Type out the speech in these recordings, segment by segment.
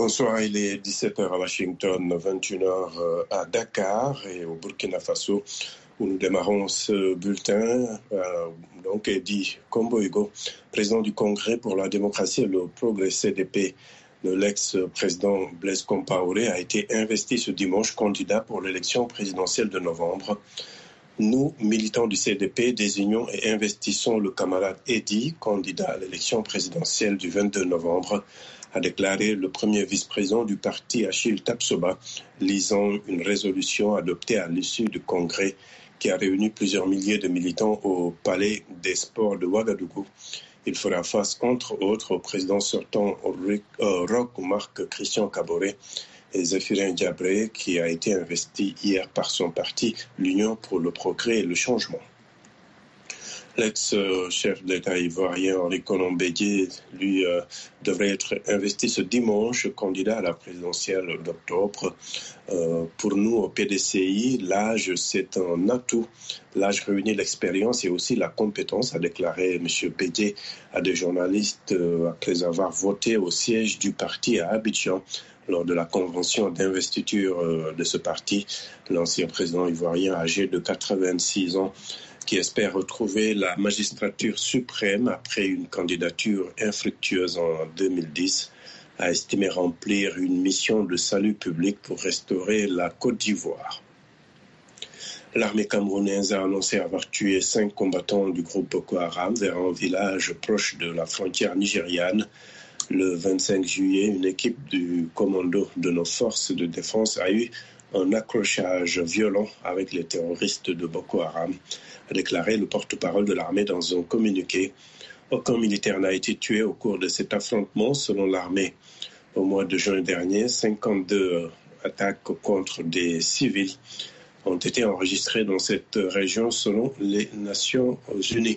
Bonsoir, il est 17h à Washington, 21h à Dakar et au Burkina Faso où nous démarrons ce bulletin. Donc Edi Komboigo, président du Congrès pour la démocratie et le progrès CDP de l'ex-président Blaise Compaoré, a été investi ce dimanche candidat pour l'élection présidentielle de novembre. Nous, militants du CDP, désignons et investissons le camarade Edi, candidat à l'élection présidentielle du 22 novembre, a déclaré le premier vice-président du parti Achille Tapsoba, lisant une résolution adoptée à l'issue du congrès qui a réuni plusieurs milliers de militants au Palais des Sports de Ouagadougou. Il fera face, entre autres, au président sortant Roch Marc Christian Kaboré et Zéphirin Diabré, qui a été investi hier par son parti, l'Union pour le progrès et le changement. L'ex-chef d'État ivoirien Henri Konan Bédié, lui, devrait être investi ce dimanche, candidat à la présidentielle d'octobre. Pour nous, au PDCI, l'âge, c'est un atout. L'âge réunit l'expérience et aussi la compétence, a déclaré M. Bédié à des journalistes après avoir voté au siège du parti à Abidjan. Lors de la convention d'investiture de ce parti, l'ancien président ivoirien âgé de 86 ans, qui espère retrouver la magistrature suprême après une candidature infructueuse en 2010, a estimé remplir une mission de salut public pour restaurer la Côte d'Ivoire. L'armée camerounaise a annoncé avoir tué 5 combattants du groupe Boko Haram vers un village proche de la frontière nigériane. Le 25 juillet, une équipe du commando de nos forces de défense a eu un accrochage violent avec les terroristes de Boko Haram, a déclaré le porte-parole de l'armée dans un communiqué. Aucun militaire n'a été tué au cours de cet affrontement, selon l'armée. Au mois de juin dernier, 52 attaques contre des civils ont été enregistrées dans cette région, selon les Nations Unies.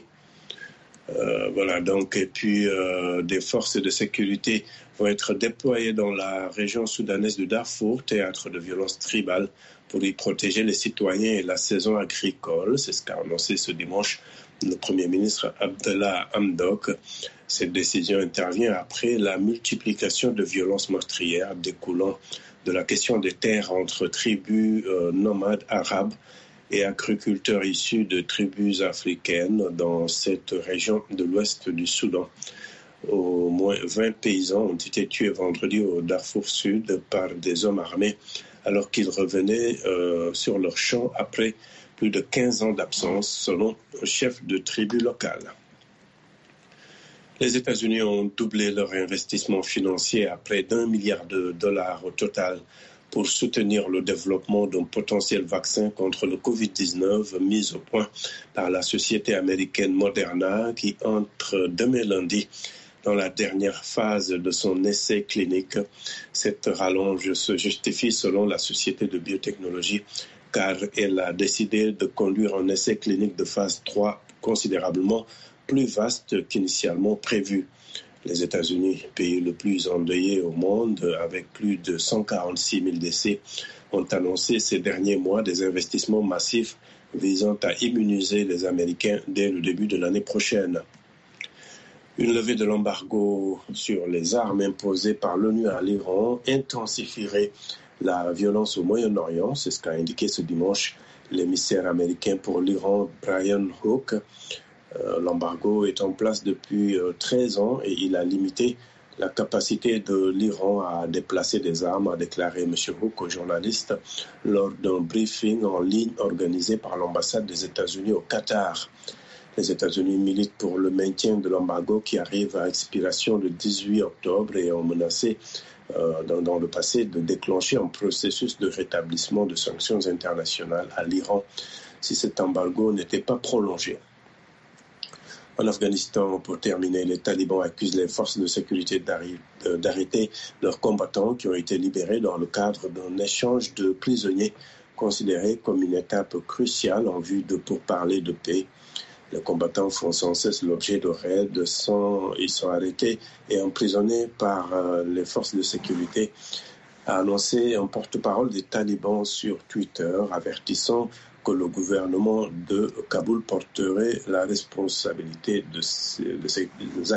Et puis des forces de sécurité vont être déployées dans la région soudanaise de Darfour, théâtre de violences tribales, pour y protéger les citoyens et la saison agricole. C'est ce qu'a annoncé ce dimanche le Premier ministre Abdallah Hamdok. Cette décision intervient après la multiplication de violences meurtrières découlant de la question des terres entre tribus nomades arabes et agriculteurs issus de tribus africaines dans cette région de l'ouest du Soudan. Au moins 20 paysans ont été tués vendredi au Darfour Sud par des hommes armés alors qu'ils revenaient sur leur champ après plus de 15 ans d'absence, selon un chef de tribu locale. Les États-Unis ont doublé leur investissement financier à près d'$1 milliard au total pour soutenir le développement d'un potentiel vaccin contre le Covid-19 mis au point par la société américaine Moderna qui entre demain lundi dans la dernière phase de son essai clinique. Cette rallonge se justifie selon la société de biotechnologie car elle a décidé de conduire un essai clinique de phase 3 considérablement plus vaste qu'initialement prévu. Les États-Unis, pays le plus endeuillé au monde, avec plus de 146 000 décès, ont annoncé ces derniers mois des investissements massifs visant à immuniser les Américains dès le début de l'année prochaine. Une levée de l'embargo sur les armes imposée par l'ONU à l'Iran intensifierait la violence au Moyen-Orient, c'est ce qu'a indiqué ce dimanche l'émissaire américain pour l'Iran, Brian Hook. L'embargo est en place depuis 13 ans et il a limité la capacité de l'Iran à déplacer des armes, a déclaré M. Hook aux journalistes lors d'un briefing en ligne organisé par l'ambassade des États-Unis au Qatar. Les États-Unis militent pour le maintien de l'embargo qui arrive à expiration le 18 octobre et ont menacé dans le passé de déclencher un processus de rétablissement de sanctions internationales à l'Iran si cet embargo n'était pas prolongé. En Afghanistan, pour terminer, les talibans accusent les forces de sécurité d'arrêter leurs combattants qui ont été libérés dans le cadre d'un échange de prisonniers considéré comme une étape cruciale en vue de pourparlers de paix. Les combattants font sans cesse l'objet de raids, ils sont arrêtés et emprisonnés par les forces de sécurité, a annoncé un porte-parole des talibans sur Twitter, avertissant que le gouvernement de Kaboul porterait la responsabilité de ces